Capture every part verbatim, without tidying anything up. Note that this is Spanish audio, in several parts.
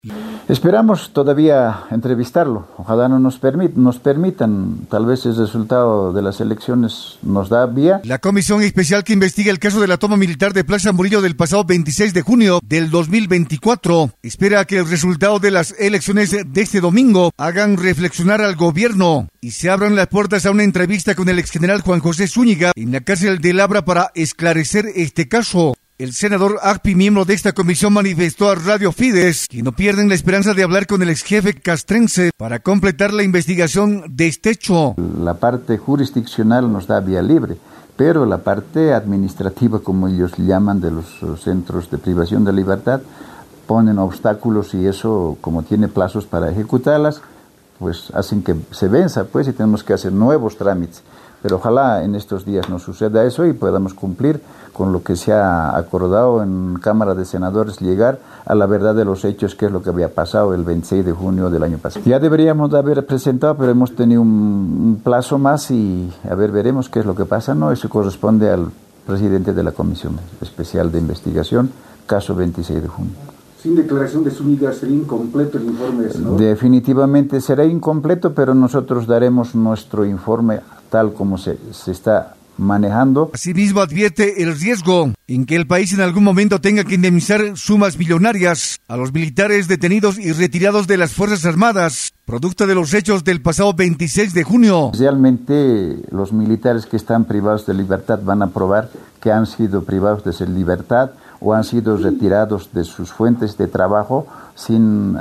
Esperamos todavía entrevistarlo, ojalá no nos, permit, nos permitan, tal vez el resultado de las elecciones nos da vía. La comisión especial que investiga el caso de la toma militar de Plaza Murillo del pasado veintiséis de junio del dos mil veinticuatro espera que el resultado de las elecciones de este domingo hagan reflexionar al gobierno y se abran las puertas a una entrevista con el exgeneral Juan José Zúñiga en la cárcel de Labra para esclarecer este caso. El senador Agpi, miembro de esta comisión, manifestó a Radio Fides que no pierden la esperanza de hablar con el exjefe castrense para completar la investigación de este hecho. La parte jurisdiccional nos da vía libre, pero la parte administrativa, como ellos llaman, de los centros de privación de libertad, ponen obstáculos y eso, como tiene plazos para ejecutarlas, pues hacen que se venza, pues, y tenemos que hacer nuevos trámites. Pero ojalá en estos días no suceda eso y podamos cumplir con lo que se ha acordado en Cámara de Senadores, llegar a la verdad de los hechos, que es lo que había pasado el veintiséis de junio del año pasado. Ya deberíamos de haber presentado, pero hemos tenido un, un plazo más y a ver, veremos qué es lo que pasa. No, eso corresponde al presidente de la Comisión Especial de Investigación, caso veintiséis de junio. Sin declaración de Zúñiga, ¿sería incompleto el informe de senador? Definitivamente será incompleto, pero nosotros daremos nuestro informe tal como se, se está manejando. Asimismo, advierte el riesgo en que el país en algún momento tenga que indemnizar sumas millonarias a los militares detenidos y retirados de las Fuerzas Armadas, producto de los hechos del pasado veintiséis de junio. Realmente los militares que están privados de libertad van a probar que han sido privados de su libertad o han sido retirados de sus fuentes de trabajo, sin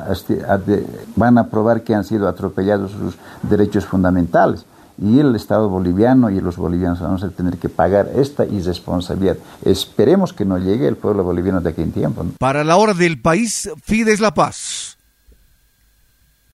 van a probar que han sido atropellados sus derechos fundamentales. Y el Estado boliviano y los bolivianos vamos a tener que pagar esta irresponsabilidad. Esperemos que no llegue el pueblo boliviano de aquí en tiempo, ¿no? Para la hora del país, Fides La Paz.